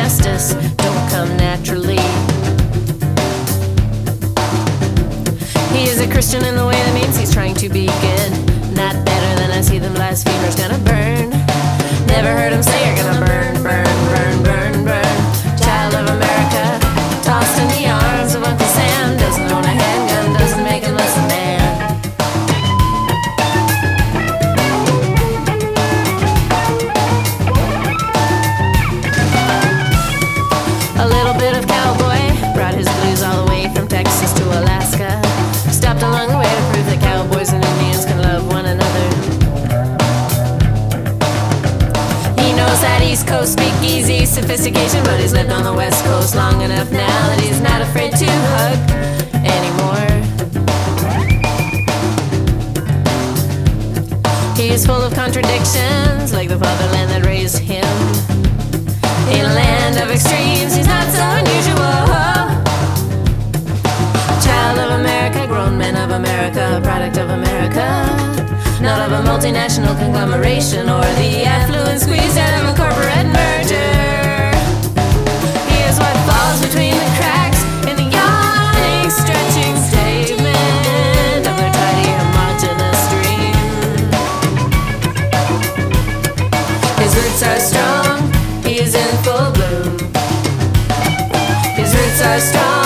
justice don't come naturally. He is a Christian in the way that means he's trying to be good. Not better than I see them blasphemers gonna burn. Never heard him say you're gonna burn, burn, burn, burn, burn. Child of America, tossed in the arms of Uncle Sam. Doesn't own a handgun, doesn't make him less a man. A little bit of cowboy brought his blues all the way from Texas to Alaska. Stopped along the way to prove that cowboys and Indians can love one another. He knows that East Coast speak easy sophistication, but he's lived on the West Coast long enough now that he's not afraid to hug anymore. He is full of contradictions, like the fatherland that raised him. In a land of extremes, he's not so unusual. Child of America, grown men of America, product of America, not of a multinational conglomeration or the affluent squeeze out of a corporate merger. He is what falls between the cracks in the yawning, stretching pavement of their tidy, homogeneous dream. His roots are strong, he is in full bloom. His roots are strong.